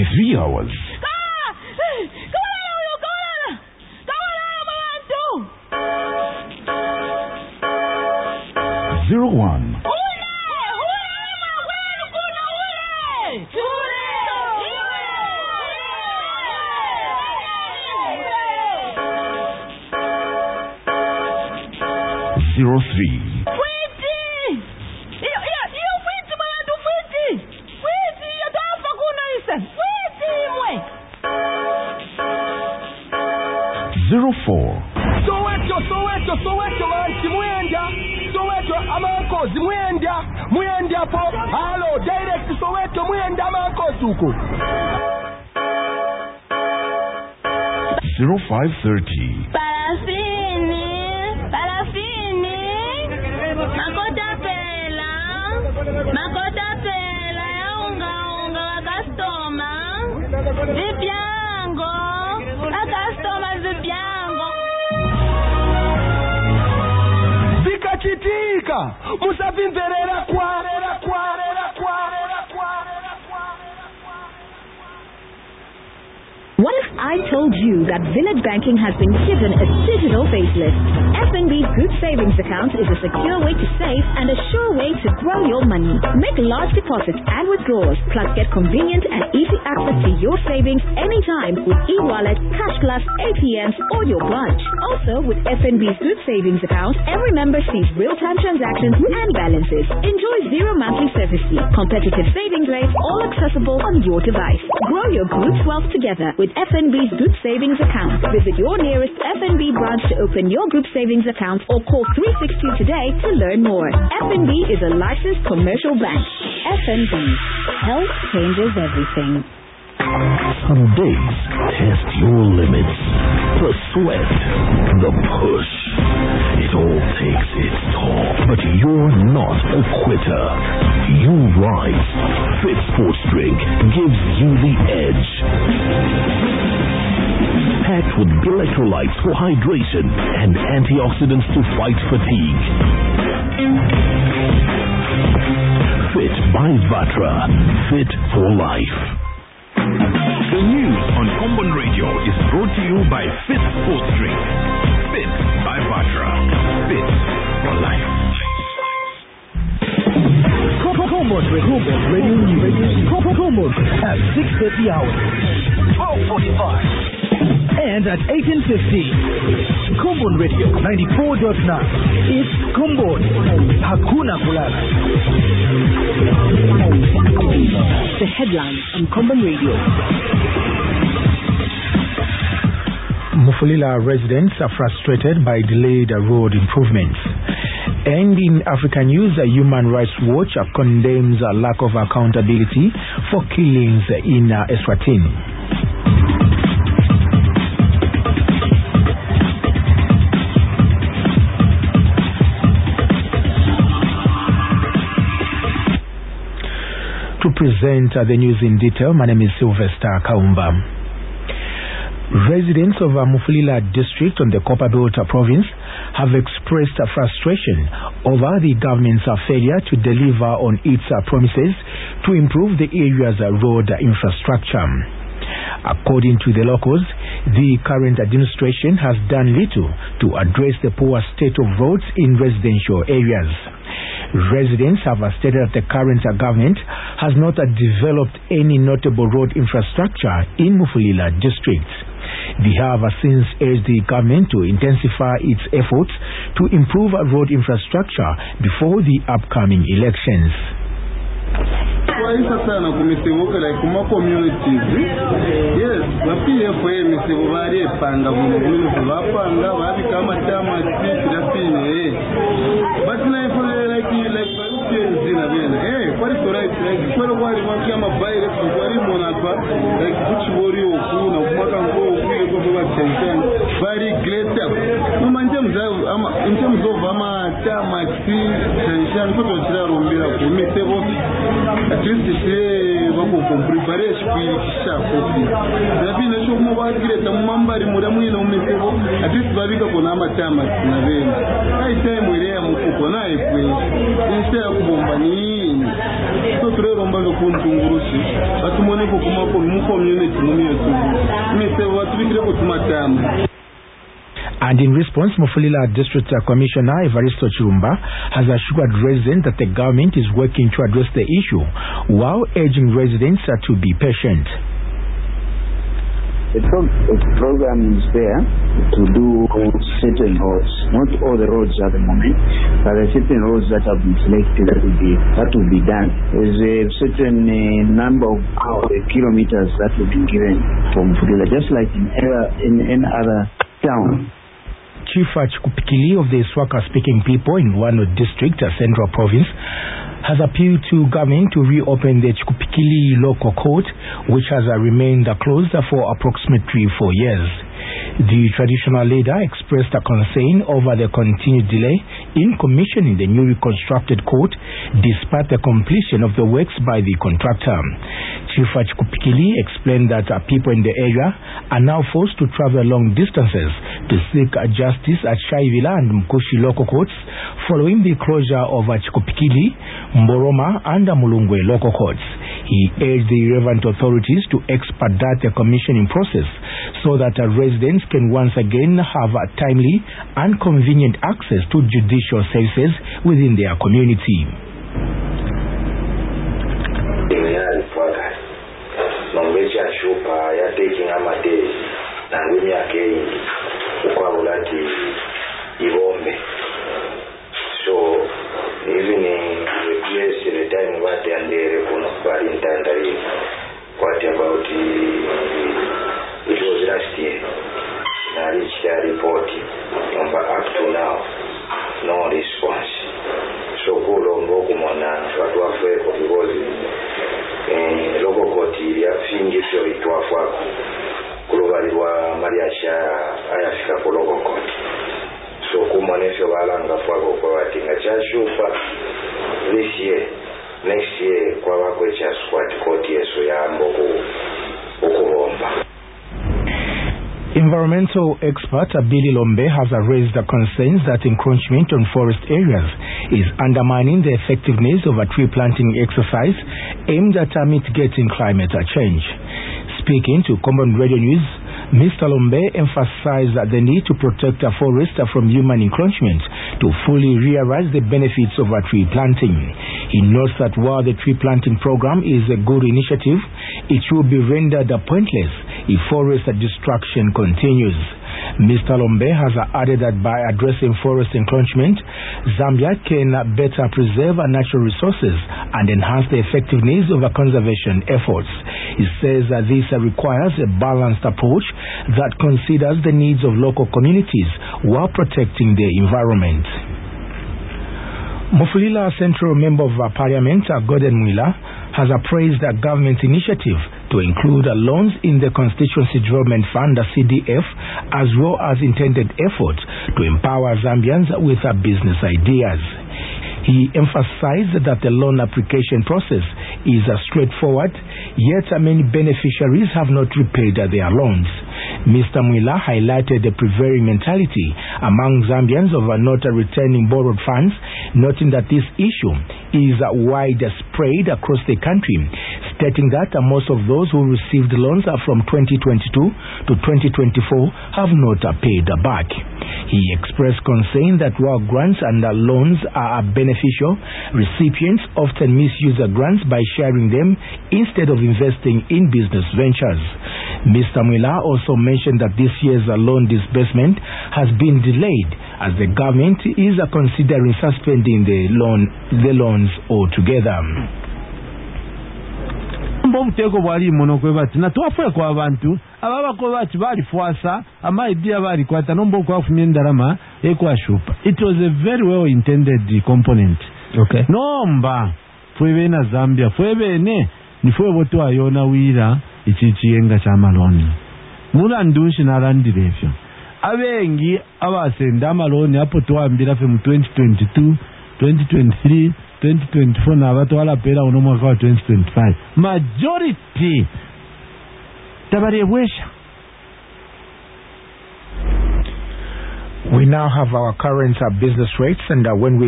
23 hours. 01. 03. 04. Soweto manchi mwenda. Soweto amankozi mwenda po. Halo, direct Soweto mwenda amankozi uko. 0530. Parafini. Makota pela ya unga wa customer. Zipiango. A customer zipiango. Zikachitika. Musavimverera kwa. What if I told you that Village Banking has been given a digital facelift? FNB Good Savings Account is a secure way to save and a sure way to grow your money. Make large deposits and withdrawals, plus get convenient and easy access to your savings anytime with e-wallet, Cash Plus, ATMs, or your branch. Also, with FNB's Good Savings Account, every member sees real-time transactions and balances. Enjoy zero monthly service fee, competitive savings rates, all accessible on your device. Grow your group's wealth together with FNB's Good Savings Account. Visit your nearest FNB branch to open your group savings account or call 360 today to learn more. FNB is a licensed commercial bank. FNB. Health changes everything. Some days test your limits. The sweat, the push. It all takes its toll. But you're not a quitter. You rise. Fit Sports Drink gives you the edge. Packed with electrolytes for hydration and antioxidants to fight fatigue. Fit by Vatra. Fit for life. The news on Combon Radio is brought to you by Fit Sports Drink. Fit by Vatra. Fit for life. Combon Radio News. Combon at 6:30 hours. 12:45. And at 18:50. Combon Radio 94.9. It's Combon. Hakuna kulala. The headlines on Combon Radio. Mufulira residents are frustrated by delayed road improvements. And in African news, Human Rights Watch condemns a lack of accountability for killings in Eswatini. To present the news in detail, my name is Sylvester Kaumba. Residents of Mufulira district on the Copperbelt province have expressed frustration over the government's failure to deliver on its promises to improve the area's road infrastructure. According to the locals, the current administration has done little to address the poor state of roads in residential areas. Residents have stated that the current government has not developed any notable road infrastructure in Mufulira district. They have since urged the government to intensify its efforts to improve road infrastructure before the upcoming elections. Sana kumisebuka like kuma communities. Yes, PFA misebu bari panga bunu bapanga babi kama chama chipirafine. But na ifo like zina bene. Kwari right like kwaro kwari makama baire kwari monapa like kuchibori okuna kumaka ngo okuye kwa tension very great up. Manje mzao ama in terms of ama chama tension kuto chira rombira kumisebu at least bako comprepare shikwisha kofi zabi na sho mo bagireta mambari muramwe no mesebo at least babika kona amatama na bene ai time ile ya mukuko na ekwe inse ya kubomba ni so turero mbalo puntungurushi vatumoneko mucommunity mumiyetu miseve vatubikire kutumatama. And in response, Mufulira District Commissioner Evaristo Chirumba has assured residents that the government is working to address the issue while urging residents to be patient. The program is there to do certain roads, not all the roads at the moment, but there are certain roads that have been selected that will be done. There's a certain number of kilometers that will be given from Mufulira, just like in any other town. Chief Chikupikili of the Swaka-speaking people in Wano District, Central Province, has appealed to government to reopen the Chikupikili local court, which has remained closed for approximately 4 years. The traditional leader expressed a concern over the continued delay in commissioning the newly constructed court despite the completion of the works by the contractor. Chief Chikupikili explained that people in the area are now forced to travel long distances to seek justice at Shaivila and Mkushi local courts following the closure of Chikupikili, Mboroma and Mulungwe local courts. He urged the relevant authorities to expedite the commissioning process so that residents can once again have timely and convenient access to judicial services within their community. So even in the place the time what they are there what about it was last year I reached a report but up to now no response. So good on Rokumana what was because local court ya fingi sio itwafa kulobaliwa Mariasha ayafika ku local court. So kumonesho balanga fwako kwa watinga chashufa this year next year kwa wakwe cha squat court yeso ya mboku ukubomba. Environmental expert Billy Lombe has raised the concerns that encroachment on forest areas is undermining the effectiveness of a tree planting exercise aimed at mitigating climate change. Speaking to Common Radio News, Mr. Lombe emphasized the need to protect a forest from human encroachment to fully realize the benefits of tree planting. He notes that while the tree planting program is a good initiative, it will be rendered pointless if forest destruction continues. Mr. Lombe has added that by addressing forest encroachment, Zambia can better preserve natural resources and enhance the effectiveness of conservation efforts. He says that this requires a balanced approach that considers the needs of local communities while protecting the environment. Mufulira Central Member of Parliament, Gordon Mwila, has praised the government's initiative to include loans in the Constituency Development Fund, CDF, as well as intended efforts to empower Zambians with business ideas. He emphasized that the loan application process is straightforward, yet many beneficiaries have not repaid their loans. Mr. Mwila highlighted the prevailing mentality among Zambians of not returning borrowed funds, noting that this issue is widespread across the country, stating that most of those who received loans from 2022 to 2024 have not paid back. He expressed concern that while grants and loans are beneficial, recipients often misuse grants by sharing them instead of investing in business ventures. Mr. Mwila also mentioned that this year's loan disbursement has been delayed as the government is considering suspending the loans altogether. Mbomuteko bwali muno kwebati na twafwe kwa abantu ababako bati bali fuasa ama idea bali kwata nombo kwa funye ndarama ekwa shupa. It was a very well intended component. Okay. Nomba fwebe na Zambia fwebe ne ni fwe boto ayona wira ichichiyenga cha maloni. Mula ndunshi narandire efyo. Abengi abasenda amaloni hapo tuambira fe mu 2022, 2023, 2024 na watu wala pera unomwaka wa 2025. Majority tabarewesha. We now have our current business rates, and when we